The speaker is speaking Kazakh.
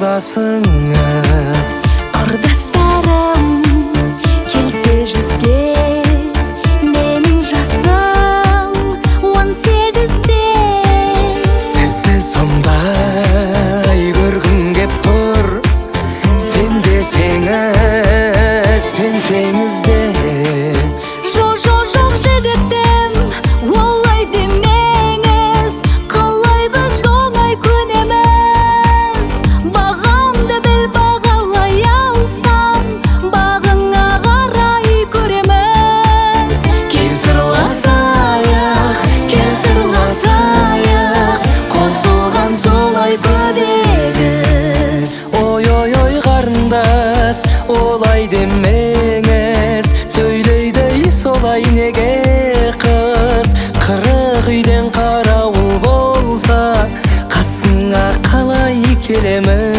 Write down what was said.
сырласыңыз. Құрдастарым келсе жүзге, менің жасым 18-де. Сізді сондай көргім кеп тұр, сен десеңіз, сенсеңіз де. Жоқ жігітім, олай демеңіз, қалай біз оңай көнеміз. Бағамды біл, бағалай алсам, бағыңа қарай көреміз. Кел сырласайық, қосылған солай көдегіз. Ой қарындас, олай демеңіз, сөйлейді солай неге қыз. Қырық үйден қарауыл болса, қасыңа қалай келеміз.